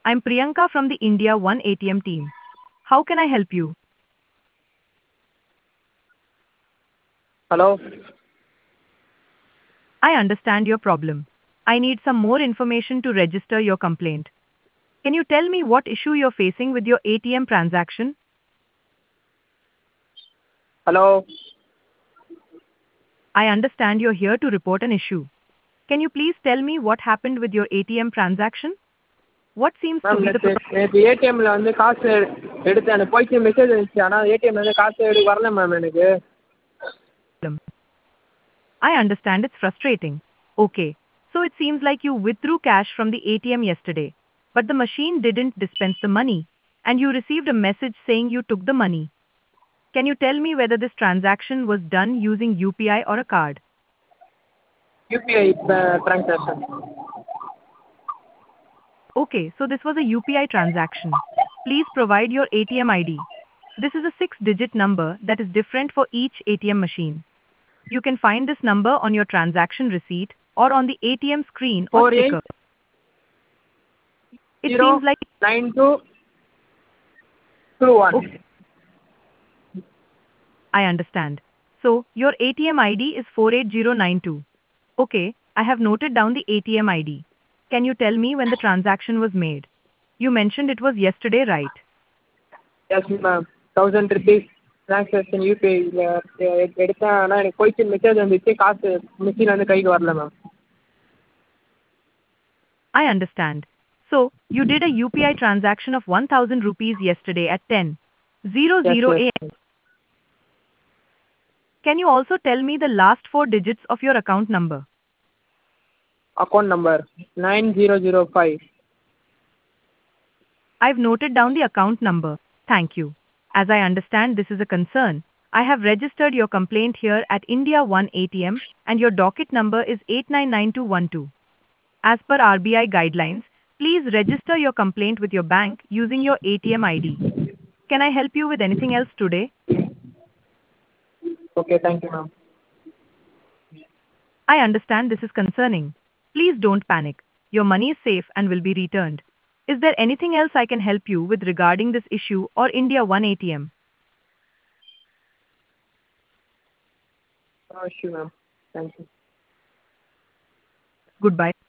I'm Priyanka from the India One ATM team. How can I help you? Hello? I understand your problem. I need some more information to register your complaint. Can you tell me what issue you're facing with your ATM transaction? Hello? I understand you're here to report an issue. Can you please tell me what happened with your ATM transaction? What seems to ma'am be the நேற்று ஏடிஎம்மில் வந்து காசு எடுத்து எனக்கு போயிடுச்சு message வந்துச்சு ஆனால் ஏடிஎம்லேருந்து காசு வரல மேம் எனக்கு. problem? I understand it's frustrating. Okay, so it seems like you withdrew cash from the ATM yesterday, but the machine didn't dispense the money, and you received a message saying you took the money. Can you tell me whether this transaction was done using UPI or a card? UPI transaction. Okay, so this was a UPI transaction. Please provide your ATM ID. This is a 6-digit number that is different for each ATM machine. You can find this number on your transaction receipt or on the ATM screen or sticker. 48 It seems like 9221. okay, I understand. So your ATM ID is 48092. Okay, I have noted down the ATM ID. Can you tell me when the transaction was made? You mentioned it was yesterday, right? Yes ma'am 1000 rupees transaction யூபிஐயில் எடுத்தேன் ஆனால் எனக்கு போயிடுச்சு message வந்துச்சு காசு machine வந்து கைக்கு வரல ma'am. I understand. So you did a UPI transaction of 1000 rupees yesterday at 10:00 yes a.m. Can you also tell me the last 4 digits of your account number? Account number 9005. I've noted down the account number. Thank you. As I understand this is a concern, I have registered your complaint here at India One ATM and your docket number is 899212. As per RBI guidelines, please register your complaint with your bank using your ATM ID. Can I help you with anything else today? Okay thank you ma'am. I understand this is concerning. Please don't panic. Your money is safe and will be returned. Is there anything else I can help you with regarding this issue or India One ATM? Sure ma'am thank you. Goodbye.